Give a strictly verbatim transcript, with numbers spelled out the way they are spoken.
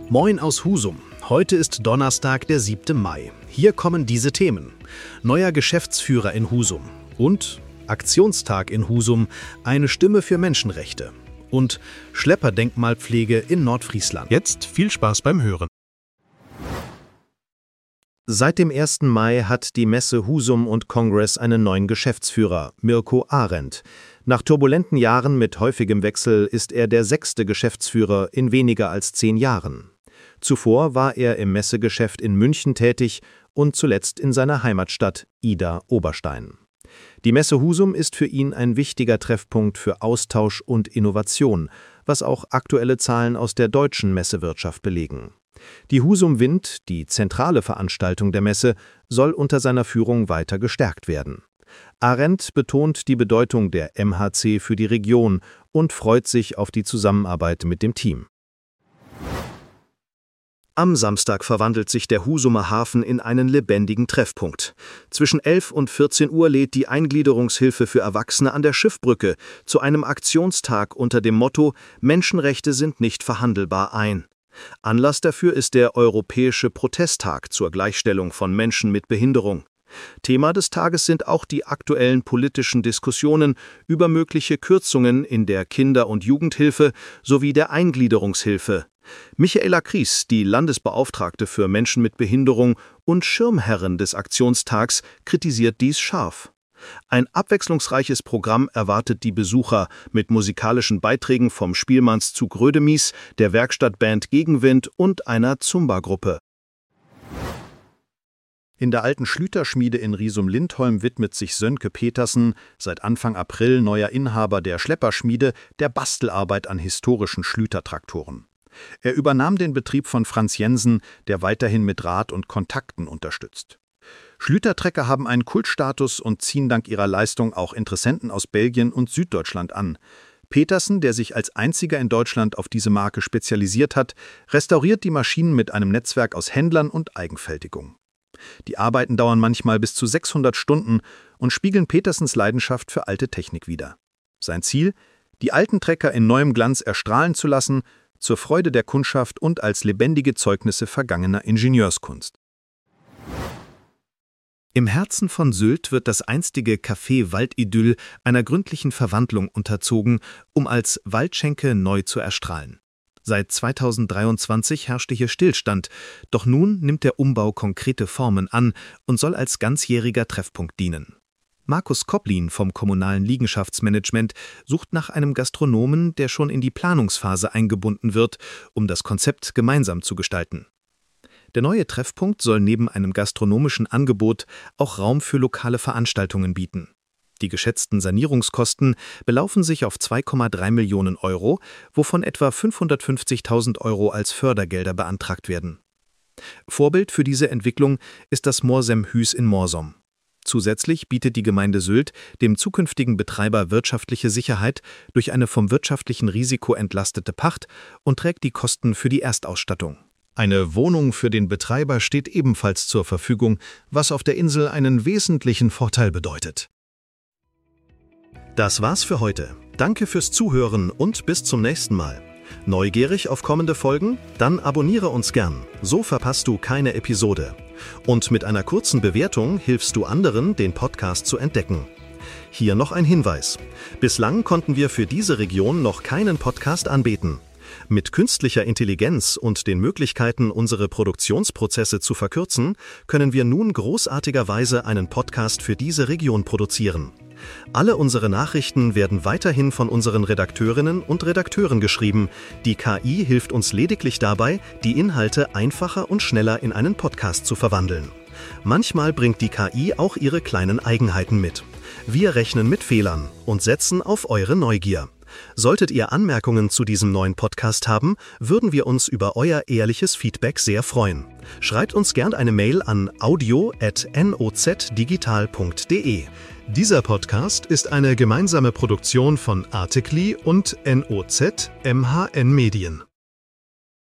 Moin aus Husum. Heute ist Donnerstag, der siebte Mai. Hier kommen diese Themen. Neuer Geschäftsführer in Husum und Aktionstag in Husum, eine Stimme für Menschenrechte und Schlepperdenkmalpflege in Nordfriesland. Jetzt viel Spaß beim Hören. Seit dem ersten Mai hat die Messe Husum und Congress einen neuen Geschäftsführer, Mirko Arendt. Nach turbulenten Jahren mit häufigem Wechsel ist er der sechste Geschäftsführer in weniger als zehn Jahren. Zuvor war er im Messegeschäft in München tätig und zuletzt in seiner Heimatstadt Idar-Oberstein. Die Messe Husum ist für ihn ein wichtiger Treffpunkt für Austausch und Innovation, was auch aktuelle Zahlen aus der deutschen Messewirtschaft belegen. Die Husum Wind, die zentrale Veranstaltung der Messe, soll unter seiner Führung weiter gestärkt werden. Arendt betont die Bedeutung der M H C für die Region und freut sich auf die Zusammenarbeit mit dem Team. Am Samstag verwandelt sich der Husumer Hafen in einen lebendigen Treffpunkt. Zwischen elf und vierzehn Uhr lädt die Eingliederungshilfe für Erwachsene an der Schiffbrücke zu einem Aktionstag unter dem Motto »Menschenrechte sind nicht verhandelbar« ein. Anlass dafür ist der Europäische Protesttag zur Gleichstellung von Menschen mit Behinderung. Thema des Tages sind auch die aktuellen politischen Diskussionen über mögliche Kürzungen in der Kinder- und Jugendhilfe sowie der Eingliederungshilfe. Michaela Kries, die Landesbeauftragte für Menschen mit Behinderung und Schirmherrin des Aktionstags, kritisiert dies scharf. Ein abwechslungsreiches Programm erwartet die Besucher mit musikalischen Beiträgen vom Spielmannszug Rödemies, der Werkstattband Gegenwind und einer Zumba-Gruppe. In der alten Schlüterschmiede in Riesum-Lindholm widmet sich Sönke Petersen, seit Anfang April neuer Inhaber der Schlepperschmiede, der Bastelarbeit an historischen Schlütertraktoren. Er übernahm den Betrieb von Franz Jensen, der weiterhin mit Rat und Kontakten unterstützt. Schlütertrecker haben einen Kultstatus und ziehen dank ihrer Leistung auch Interessenten aus Belgien und Süddeutschland an. Petersen, der sich als einziger in Deutschland auf diese Marke spezialisiert hat, restauriert die Maschinen mit einem Netzwerk aus Händlern und Eigenfertigung. Die Arbeiten dauern manchmal bis zu sechshundert Stunden und spiegeln Petersens Leidenschaft für alte Technik wider. Sein Ziel? Die alten Trecker in neuem Glanz erstrahlen zu lassen, zur Freude der Kundschaft und als lebendige Zeugnisse vergangener Ingenieurskunst. Im Herzen von Sylt wird das einstige Café Waldidyll einer gründlichen Verwandlung unterzogen, um als Waldschenke neu zu erstrahlen. Seit zweitausenddreiundzwanzig herrschte hier Stillstand, doch nun nimmt der Umbau konkrete Formen an und soll als ganzjähriger Treffpunkt dienen. Markus Kopplin vom kommunalen Liegenschaftsmanagement sucht nach einem Gastronomen, der schon in die Planungsphase eingebunden wird, um das Konzept gemeinsam zu gestalten. Der neue Treffpunkt soll neben einem gastronomischen Angebot auch Raum für lokale Veranstaltungen bieten. Die geschätzten Sanierungskosten belaufen sich auf zwei Komma drei Millionen Euro, wovon etwa fünfhundertfünfzigtausend Euro als Fördergelder beantragt werden. Vorbild für diese Entwicklung ist das Morsem-Hüs in Morsom. Zusätzlich bietet die Gemeinde Sylt dem zukünftigen Betreiber wirtschaftliche Sicherheit durch eine vom wirtschaftlichen Risiko entlastete Pacht und trägt die Kosten für die Erstausstattung. Eine Wohnung für den Betreiber steht ebenfalls zur Verfügung, was auf der Insel einen wesentlichen Vorteil bedeutet. Das war's für heute. Danke fürs Zuhören und bis zum nächsten Mal. Neugierig auf kommende Folgen? Dann abonniere uns gern, so verpasst du keine Episode. Und mit einer kurzen Bewertung hilfst du anderen, den Podcast zu entdecken. Hier noch ein Hinweis. Bislang konnten wir für diese Region noch keinen Podcast anbieten. Mit künstlicher Intelligenz und den Möglichkeiten, unsere Produktionsprozesse zu verkürzen, können wir nun großartigerweise einen Podcast für diese Region produzieren. Alle unsere Nachrichten werden weiterhin von unseren Redakteurinnen und Redakteuren geschrieben. Die K I hilft uns lediglich dabei, die Inhalte einfacher und schneller in einen Podcast zu verwandeln. Manchmal bringt die K I auch ihre kleinen Eigenheiten mit. Wir rechnen mit Fehlern und setzen auf eure Neugier. Solltet ihr Anmerkungen zu diesem neuen Podcast haben, würden wir uns über euer ehrliches Feedback sehr freuen. Schreibt uns gern eine Mail an audio at nozdigital punkt de. Dieser Podcast ist eine gemeinsame Produktion von Articly und N O Z M H N Medien.